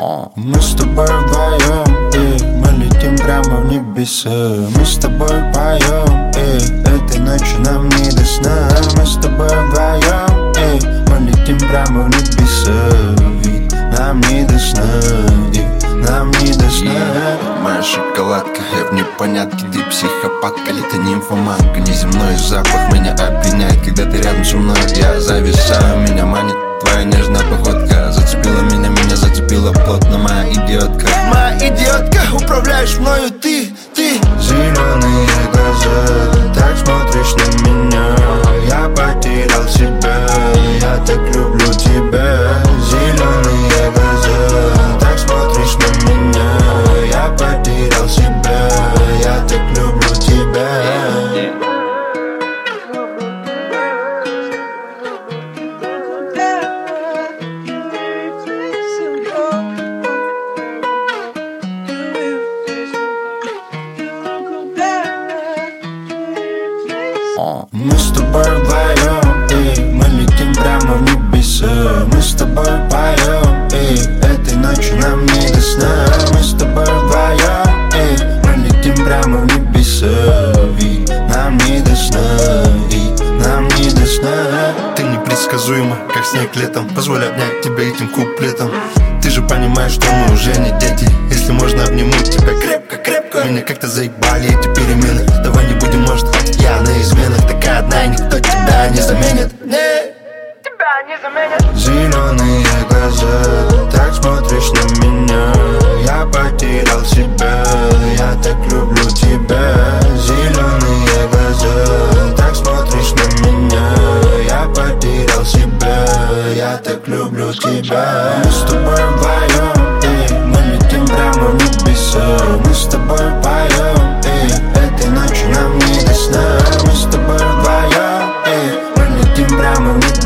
Мы с тобой вдвоем, и мы летим прямо в небеса. Мы с тобой поем, и этой ночью нам не до сна. Мы с тобой вдвоем, и мы летим прямо в небеса. Ведь нам не до сна, и нам не до сна. Моя шоколадка, я в непонятке. Ты психопатка или ты нимфоманка? Неземной запах меня опьяняет, когда ты рядом со мной. Я зависаю, меня манит твоя нежная походка. Зацепила меня зацепила плотно моя идиотка. Моя идиотка, управляешь мною ты. Зеленые глаза, так смотришь на меня. Я потерял себя, я так люблю тебя. Зеленые глаза, так смотришь на меня. Я потерял себя, я так люблю тебя. Мы с тобой вдвоем, и мы летим прямо в небеса. Мы с тобой поем, и этой ночью нам не до сна. Мы с тобой вдвоем, и мы летим прямо в небеса. Ведь нам не до сна, и нам не до сна. Ты непредсказуема, как снег летом. Позволь обнять тебя этим куплетом. Ты же понимаешь, что мы уже не дети. Если можно, обниму тебя крепко. Меня как-то заебали эти перемены. Давай не будем, может, я на изменах. Такая одна, и никто тебя не заменит. Тебя не заменит. Зеленые глаза, так смотришь на меня. Я потерял себя, я так люблю тебя. Зеленые глаза, так смотришь на меня. Я потерял себя, я так люблю тебя. Мы с тобой вдвоем, и мы летим прямо в небеса. Мы с тобой поем, и этой ночью нам не до сна. Мы с тобой вдвоем, и мы летим прямо в небеса.